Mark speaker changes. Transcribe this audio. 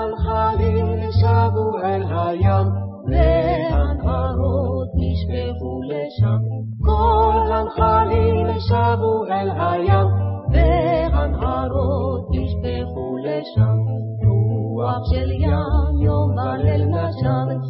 Speaker 1: הנחלים שבו אל הים, והנהרות נשפכו לשם. כל הנחלים שבו אל הים, והנהרות נשפכו לשם. רוח של ים יום וליל נשב,